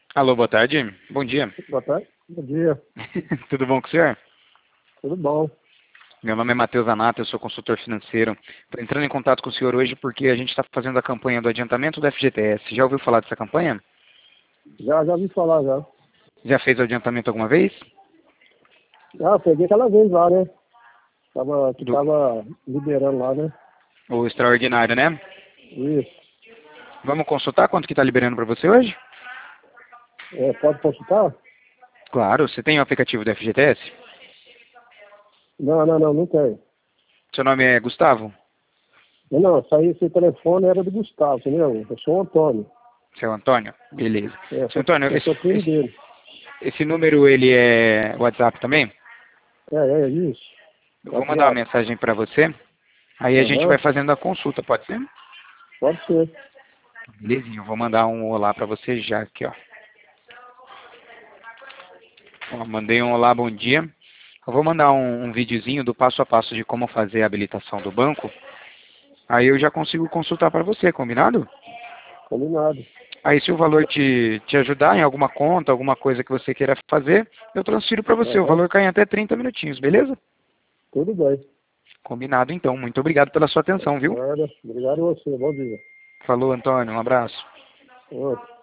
Alô, boa tarde. Bom dia. Boa tarde. Bom dia. Tudo bom com o senhor? Tudo bom? Meu nome é Matheus Anato, eu sou consultor financeiro. Estou entrando em contato com o senhor hoje porque a gente está fazendo a campanha do adiantamento do FGTS. Já ouviu falar dessa campanha? Já ouvi falar já. Já fez o adiantamento alguma vez? Ah, peguei aquela vez lá, né? Que Do tava liberando lá, né? o extraordinário, né? Isso. Vamos consultar quanto que está liberando para você hoje? Pode consultar? Claro, você tem o aplicativo do FGTS? Não tem. Seu nome é Gustavo? Não, esse telefone era do Gustavo, entendeu? Eu sou o Antônio. Seu Antônio? Beleza. Seu Eu Antônio, sou primo dele. esse número ele é WhatsApp também? Isso. Eu vou mandar uma WhatsApp. mensagem para você. Aí a gente vai Aham. fazendo a consulta, pode ser? Pode ser. Belezinha, eu vou mandar um olá para você já aqui, ó. Ó, mandei um olá, bom dia. Eu vou mandar um videozinho do passo a passo de como fazer a habilitação do banco. Aí eu já consigo consultar para você, combinado? Combinado. Aí se o valor te ajudar em alguma conta, alguma coisa que você queira fazer, eu transfiro para você. O Aham. valor cai em até 30 minutinhos, beleza? Tudo bem. Combinado então. Muito obrigado pela sua atenção, viu? Nada. Obrigado a você. Bom dia. Falou, Antônio. Um abraço. Outro.